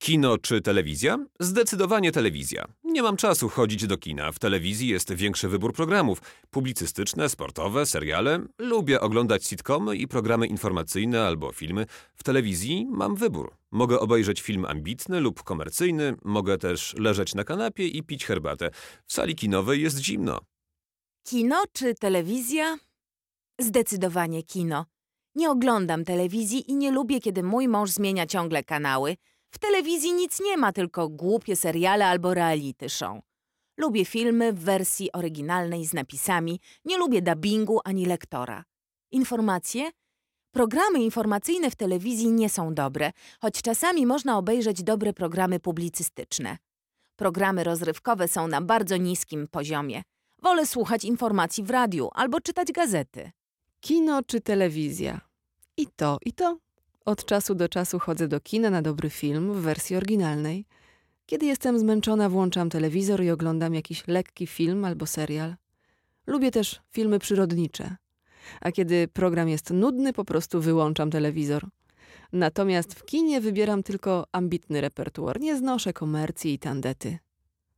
Kino czy telewizja? Zdecydowanie telewizja. Nie mam czasu chodzić do kina. W telewizji jest większy wybór programów. Publicystyczne, sportowe, seriale. Lubię oglądać sitcomy i programy informacyjne albo filmy. W telewizji mam wybór. Mogę obejrzeć film ambitny lub komercyjny. Mogę też leżeć na kanapie i pić herbatę. W sali kinowej jest zimno. Kino czy telewizja? Zdecydowanie kino. Nie oglądam telewizji i nie lubię, kiedy mój mąż zmienia ciągle kanały. W telewizji nic nie ma, tylko głupie seriale albo reality show. Lubię filmy w wersji oryginalnej z napisami, nie lubię dubbingu ani lektora. Informacje? Programy informacyjne w telewizji nie są dobre, choć czasami można obejrzeć dobre programy publicystyczne. Programy rozrywkowe są na bardzo niskim poziomie. Wolę słuchać informacji w radiu albo czytać gazety. Kino czy telewizja? I to, i to. Od czasu do czasu chodzę do kina na dobry film w wersji oryginalnej. Kiedy jestem zmęczona, włączam telewizor i oglądam jakiś lekki film albo serial. Lubię też filmy przyrodnicze. A kiedy program jest nudny, po prostu wyłączam telewizor. Natomiast w kinie wybieram tylko ambitny repertuar. Nie znoszę komercji i tandety.